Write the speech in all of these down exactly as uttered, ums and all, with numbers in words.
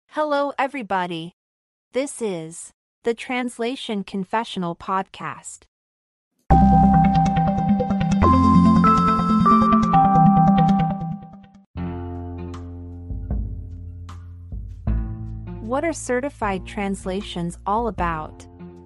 Hello, everybody. This is the Translation Confessional Podcast. What are certified translations all about?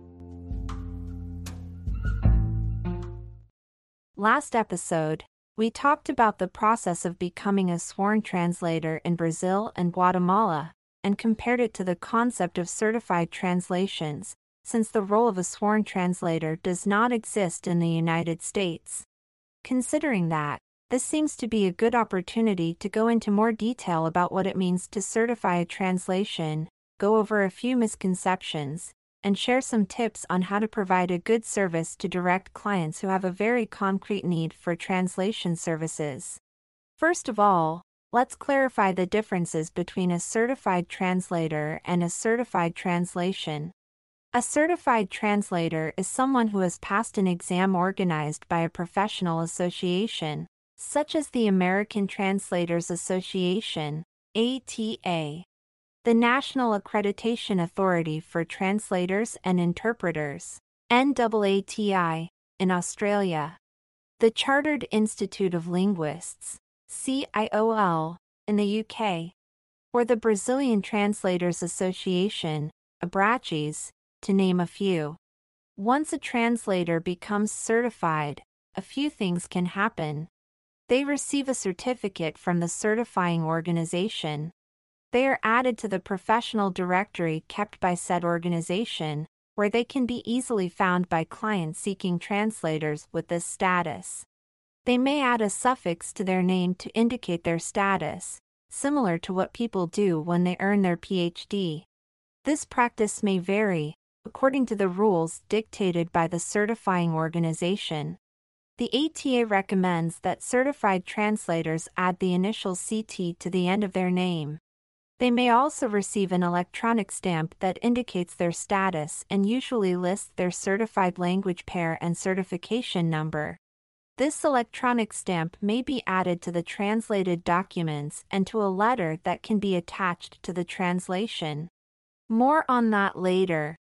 Last episode, we talked about the process of becoming a sworn translator in Brazil and Guatemala, and compared it to the concept of certified translations, since the role of a sworn translator does not exist in the United States. Considering that, this seems to be a good opportunity to go into more detail about what it means to certify a translation, go over a few misconceptions, and share some tips on how to provide a good service to direct clients who have a very concrete need for translation services. First of all, let's clarify the differences between a certified translator and a certified translation. A certified translator is someone who has passed an exam organized by a professional association, such as the American Translators Association, A T A, the National Accreditation Authority for Translators and Interpreters, N double A T I, in Australia, the Chartered Institute of Linguists, C I O L, in the U K, or the Brazilian Translators Association, ABRATES, to name a few. Once a translator becomes certified, a few things can happen. They receive a certificate from the certifying organization. They are added to the professional directory kept by said organization, where they can be easily found by clients seeking translators with this status. They may add a suffix to their name to indicate their status, similar to what people do when they earn their P H D. This practice may vary, according to the rules dictated by the certifying organization. The A T A recommends that certified translators add the initial C T to the end of their name. They may also receive an electronic stamp that indicates their status and usually lists their certified language pair and certification number. This electronic stamp may be added to the translated documents and to a letter that can be attached to the translation. More on that later.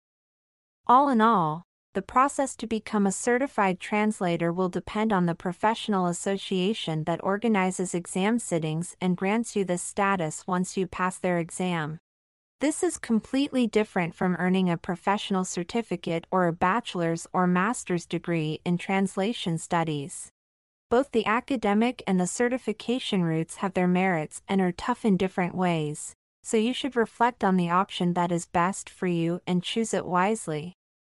All in all, the process to become a certified translator will depend on the professional association that organizes exam sittings and grants you this status once you pass their exam. This is completely different from earning a professional certificate or a bachelor's or master's degree in translation studies. Both the academic and the certification routes have their merits and are tough in different ways, so you should reflect on the option that is best for you and choose it wisely.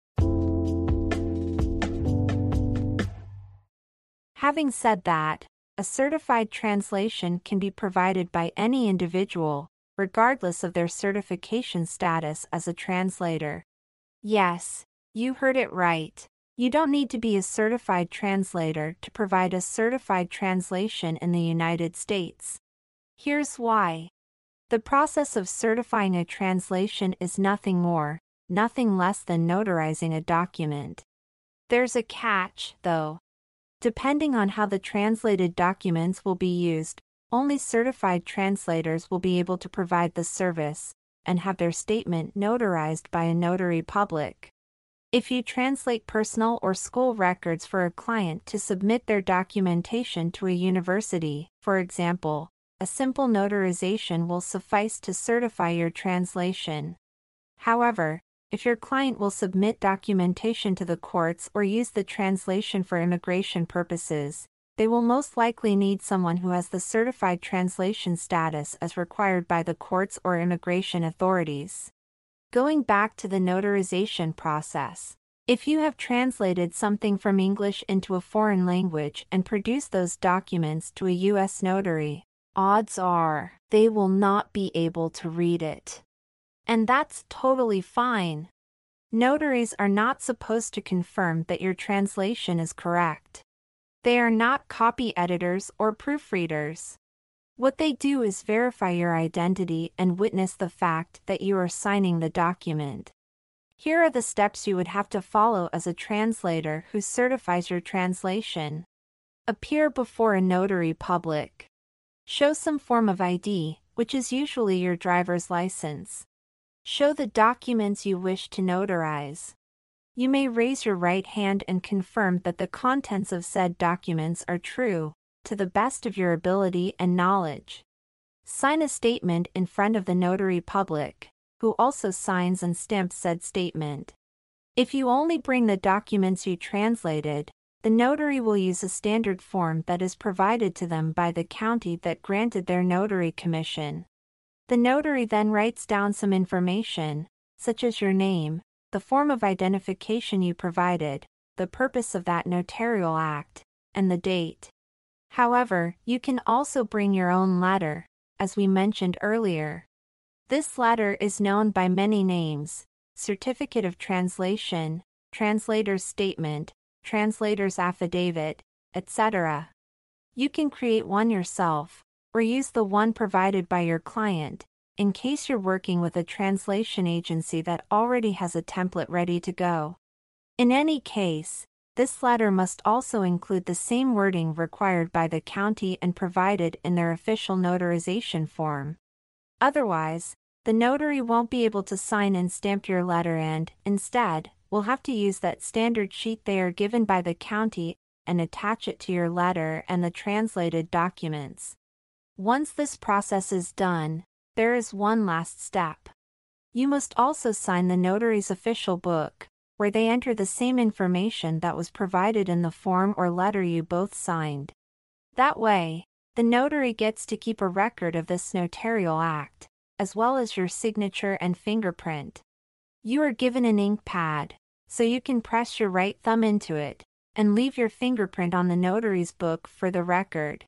Having said that, a certified translation can be provided by any individual, regardless of their certification status as a translator. Yes, you heard it right. You don't need to be a certified translator to provide a certified translation in the United States. Here's why. The process of certifying a translation is nothing more, nothing less than notarizing a document. There's a catch, though. Depending on how the translated documents will be used, only certified translators will be able to provide the service and have their statement notarized by a notary public. If you translate personal or school records for a client to submit their documentation to a university, for example, a simple notarization will suffice to certify your translation. However, if your client will submit documentation to the courts or use the translation for immigration purposes, they will most likely need someone who has the certified translation status as required by the courts or immigration authorities. Going back to the notarization process, if you have translated something from English into a foreign language and produced those documents to a U S notary, odds are they will not be able to read it. And that's totally fine. Notaries are not supposed to confirm that your translation is correct. They are not copy editors or proofreaders. What they do is verify your identity and witness the fact that you are signing the document. Here are the steps you would have to follow as a translator who certifies your translation. Appear before a notary public. Show some form of I D, which is usually your driver's license. Show the documents you wish to notarize. You may raise your right hand and confirm that the contents of said documents are true, to the best of your ability and knowledge. Sign a statement in front of the notary public, who also signs and stamps said statement. If you only bring the documents you translated, the notary will use a standard form that is provided to them by the county that granted their notary commission. The notary then writes down some information, such as your name, the form of identification you provided, the purpose of that notarial act, and the date. However, you can also bring your own letter, as we mentioned earlier. This letter is known by many names: certificate of translation, translator's statement, translator's affidavit, et cetera. You can create one yourself, or use the one provided by your client, in case you're working with a translation agency that already has a template ready to go. In any case, this letter must also include the same wording required by the county and provided in their official notarization form. Otherwise, the notary won't be able to sign and stamp your letter and, instead, will have to use that standard sheet they are given by the county and attach it to your letter and the translated documents. Once this process is done, there is one last step. You must also sign the notary's official book, where they enter the same information that was provided in the form or letter you both signed. That way, the notary gets to keep a record of this notarial act, as well as your signature and fingerprint. You are given an ink pad, so you can press your right thumb into it, and leave your fingerprint on the notary's book for the record.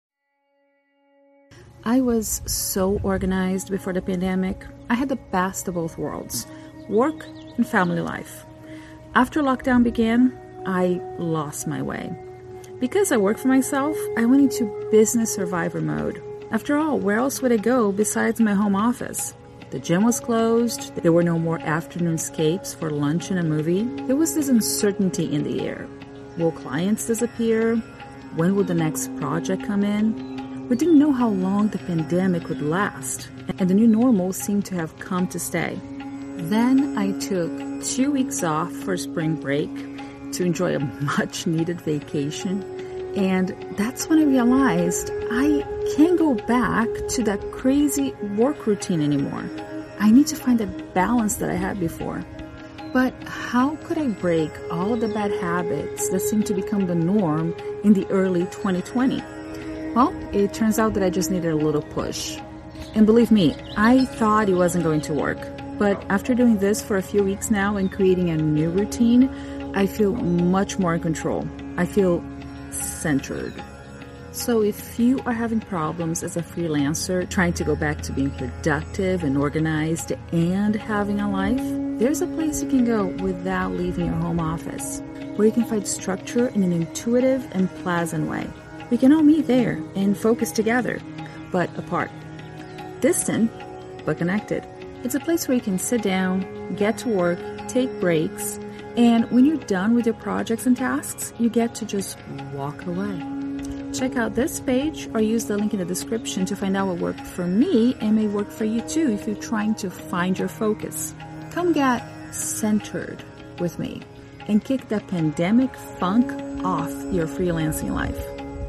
I was so organized before the pandemic. I had the best of both worlds, work and family life. After lockdown began, I lost my way. Because I work for myself, I went into business survivor mode. After all, where else would I go besides my home office? The gym was closed, there were no more afternoon escapes for lunch and a movie. There was this uncertainty in the air. Will clients disappear? When will the next project come in? We didn't know how long the pandemic would last, and the new normal seemed to have come to stay. Then I took two weeks off for spring break to enjoy a much-needed vacation, and that's when I realized I can't go back to that crazy work routine anymore. I need to find that balance that I had before. But how could I break all of the bad habits that seemed to become the norm in the early twenty twenty? Well, it turns out that I just needed a little push. And believe me, I thought it wasn't going to work. But after doing this for a few weeks now and creating a new routine, I feel much more in control. I feel centered. So if you are having problems as a freelancer, trying to go back to being productive and organized and having a life, there's a place you can go without leaving your home office, where you can find structure in an intuitive and pleasant way. We can all meet there and focus together, but apart. Distant, but connected. It's a place where you can sit down, get to work, take breaks, and when you're done with your projects and tasks, you get to just walk away. Check out this page or use the link in the description to find out what worked for me and may work for you too if you're trying to find your focus. Come get centered with me and kick that pandemic funk off your freelancing life.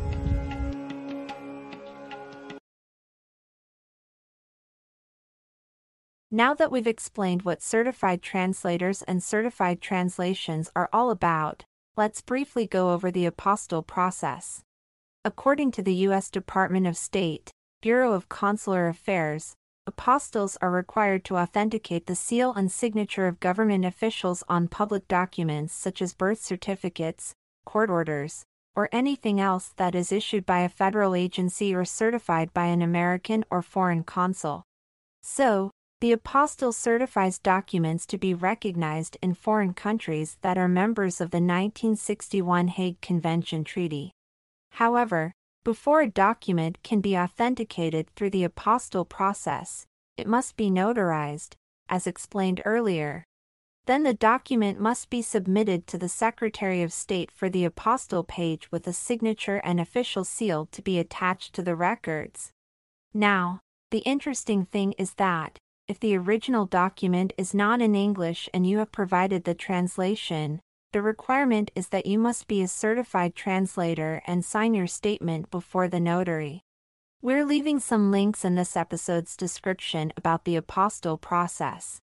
Now that we've explained what certified translators and certified translations are all about, let's briefly go over the apostille process. According to the U S Department of State, Bureau of Consular Affairs, apostilles are required to authenticate the seal and signature of government officials on public documents such as birth certificates, court orders, or anything else that is issued by a federal agency or certified by an American or foreign consul. So, the apostille certifies documents to be recognized in foreign countries that are members of the nineteen sixty-one Hague Convention Treaty. However, before a document can be authenticated through the apostille process, it must be notarized, as explained earlier. Then the document must be submitted to the Secretary of State for the apostille page with a signature and official seal to be attached to the records. Now, The interesting thing is that, if the original document is not in English and you have provided the translation, the requirement is that you must be a certified translator and sign your statement before the notary. We're leaving some links in this episode's description about the apostille process.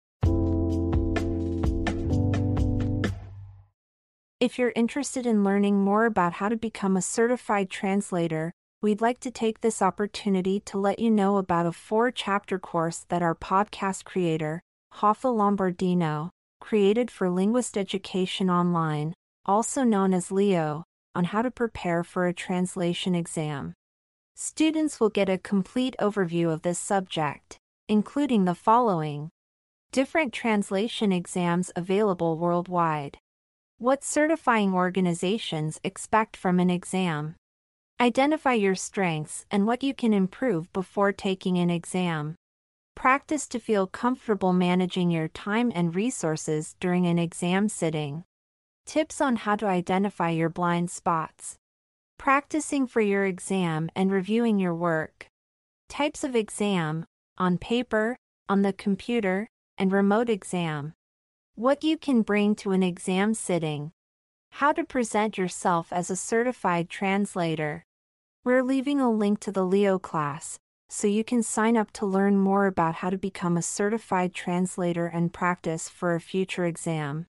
If you're interested in learning more about how to become a certified translator, we'd like to take this opportunity to let you know about a four-chapter course that our podcast creator, Hoffa Lombardino, created for Linguist Education Online, also known as Leo, on how to prepare for a translation exam. Students will get a complete overview of this subject, including the following: different translation exams available worldwide. What certifying organizations expect from an exam. Identify your strengths and what you can improve before taking an exam. Practice to feel comfortable managing your time and resources during an exam sitting. Tips on how to identify your blind spots. Practicing for your exam and reviewing your work. Types of exam: on paper, on the computer, and remote exam. What you can bring to an exam sitting. How to present yourself as a certified translator. We're leaving a link to the Leo class, so you can sign up to learn more about how to become a certified translator and practice for a future exam.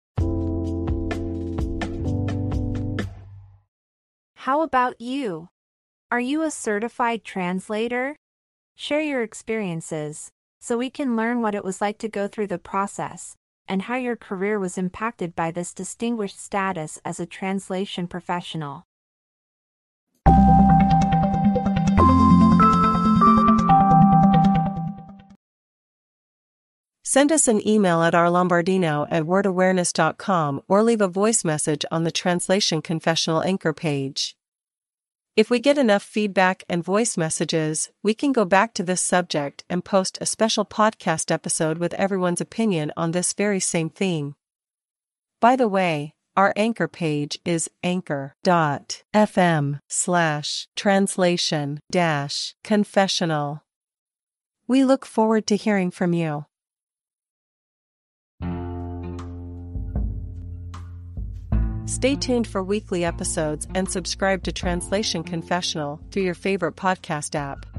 How about you? Are you a certified translator? Share your experiences, so we can learn what it was like to go through the process, and how your career was impacted by this distinguished status as a translation professional. Send us an email at rlombardino at wordawareness dot com or leave a voice message on the Translation Confessional Anchor page. If we get enough feedback and voice messages, we can go back to this subject and post a special podcast episode with everyone's opinion on this very same theme. By the way, our Anchor page is anchor.fm slash translation dash confessional. We look forward to hearing from you. Stay tuned for weekly episodes and subscribe to Translation Confessional through your favorite podcast app.